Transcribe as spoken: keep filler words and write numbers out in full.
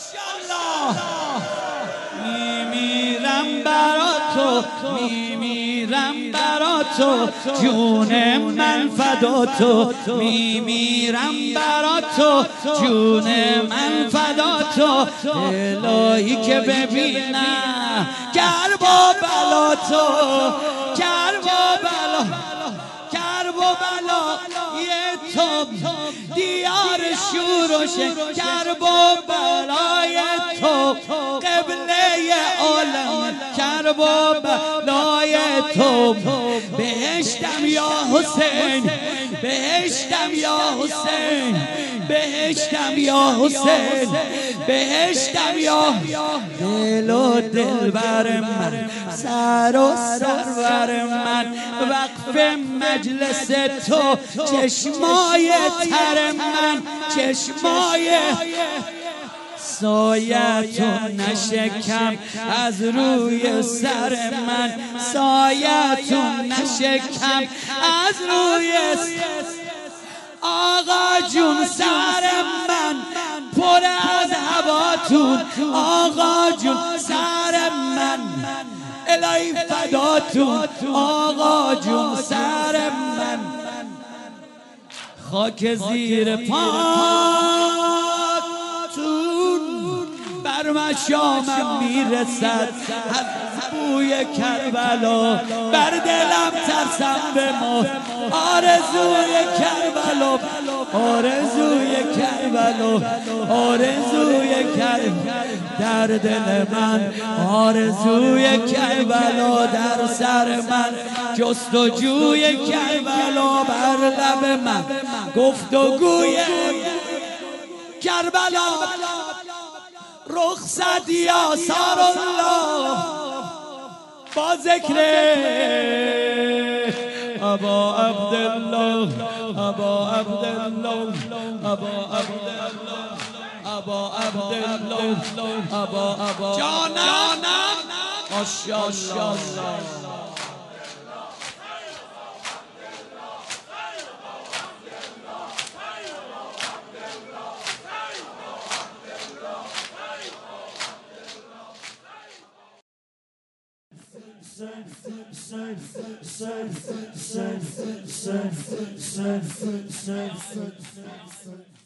میمیرم برا تو، میمیرم برا تو، جون من فدا تو، میمیرم برا تو، جون من فدا تو. الهی که ببینم کرب و بلا تو، کرب و بلا، کرب و بلا یه تو، دیار شورش کرب و بلای تو، قبله عالم کرب و بلای تو. بهشتم یا حسین، بهشتم یا حسین، بهشتم یا حسین، بهشتم یا دل و دلبر من، سر و سرور من، وقف مجلس تو، چشمای تر من، چشمای سایتون نشکم از روی سر من، سایتون نشکم از روی سر. آقا جون سر من پر از هواتون، آقا جون سر من الهی فداتون، آقا جون سر من خاک زیر پاتون بر مشامم میرسد از بوی کربلا، بر دلم ترسم به ما، آرزوی کربلا، آرزوی کربلا، آرزوی کربلا در دل من، آرزوی کربلا در سر من، جستجوی کربلا بر لب من، گفتگوی کربلا، رخصت یا سار الله با ذکر ابا عبدالله، ابا عبدالله، ابا عبدالله، ابا عبدالله، ابا ابا جانم ماشاءالله. Son, son, son, son, son, son, son, son, son, son, son.